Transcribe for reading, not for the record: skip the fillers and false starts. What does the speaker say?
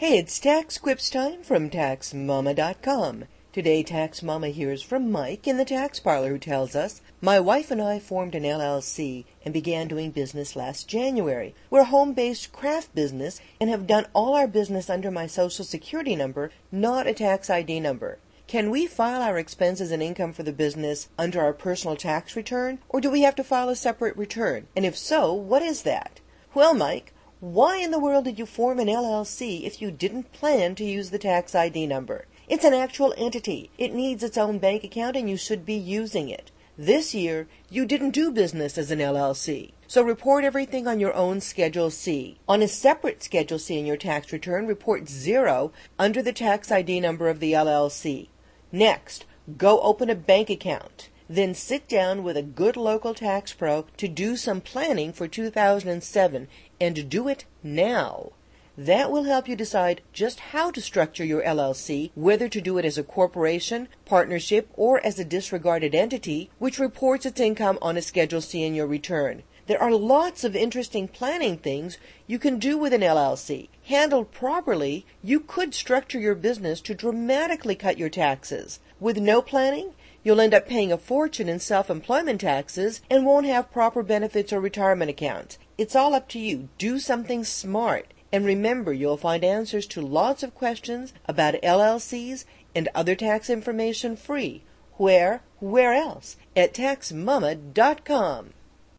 Hey, it's Tax Quips time from TaxMama.com. Today, Tax Mama hears from Mike in the tax parlor who tells us, "My wife and I formed an LLC and began doing business last January. We're a home-based craft business and have done all our business under my Social Security number, not a tax ID number. Can we file our expenses and income for the business under our personal tax return, or do we have to file a separate return? And if so, what is that?" Well, Mike, why in the world did you form an LLC if you didn't plan to use the tax ID number? It's an actual entity. It needs its own bank account and you should be using it. This year, you didn't do business as an LLC. So report everything on your own Schedule C. On a separate Schedule C in your tax return, report 0 under the tax ID number of the LLC. Next, go open a bank account. Then sit down with a good local tax pro to do some planning for 2007 and do it now. That will help you decide just how to structure your LLC, whether to do it as a corporation, partnership, or as a disregarded entity, which reports its income on a Schedule C in your return. There are lots of interesting planning things you can do with an LLC. Handled properly, you could structure your business to dramatically cut your taxes. With no planning, you'll end up paying a fortune in self-employment taxes and won't have proper benefits or retirement accounts. It's all up to you. Do something smart. And remember, you'll find answers to lots of questions about LLCs and other tax information free. Where else? At TaxMama.com.